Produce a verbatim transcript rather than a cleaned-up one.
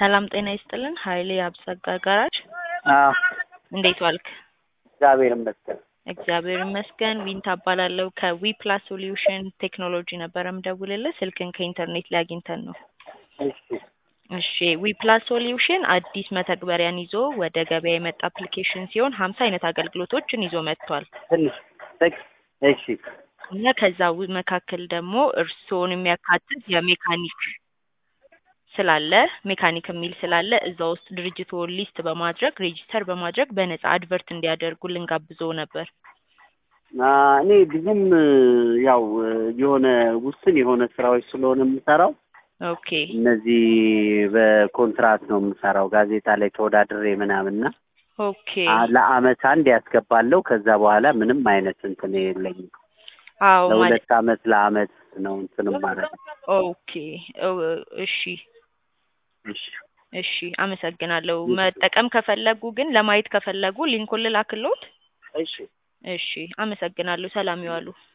ሰላም ጤና ይስጥልን ኃይሌ አብጸጋ ጋራጅ አዎ እንዴት ዋልክ? እግዚአብሔር ይመስገን። እግዚአብሔር ይመስገን። ዊንታ እባላለሁ ከዊ ፕላስ ሶሉሽን ቴክኖሎጂ ነበር የምደውልልህ ስልክን ከኢንተርኔት ላይ አግኝተን ነው። እሺ እሺ ዊ ፕላስ ሶሉሽን አዲስ መተግበሪያን ይዞ ወደ ገበያ የመጣ አፕሊኬሽን ሲሆን ሀምሳ አይነት አገልግሎቶችን ይዞ መጥቷል። ትንሽ ጥቅ- እሺ እና ከዛ ው- መካከል ደግሞ እርስዎን የሚያካትት የሜካኒክ ስላለ ሜካኒክ የሚል ስላለ እዛ ውስጥ ድርጅትዎን ሊስት በማድረግ ሬጂስተር በማድረግ በነፃ አድቨርት እንዲያደርጉ ልንጋብዘው ነበር። አ እኔ ብዙም ያው የሆነ ውስን የሆነ ስራዎች ስለሆነ የምሰራው ኦኬ እነዚህ በኮንትራት ነው የምሰራው ጋዜጣ ላይ ተወዳድሬ ምናምንና ኦኬ ለአመት አንድ ያስገባለሁ። ከዛ በኋላ ምንም አይነት እንትን የለኝም። አዎ ማለት ለሁለት አመት ለአመት ነው እንትን ማለት። ኦኬ ኦ- እሺ እሺ እሺ አመሰግናለሁ። መጠቀም ከፈለጉ ግን ለማየት ከፈለጉ ሊንኩን ልላክልዎት? እሺ እሺ አመሰግናለሁ። ሰላም ይዋሉ።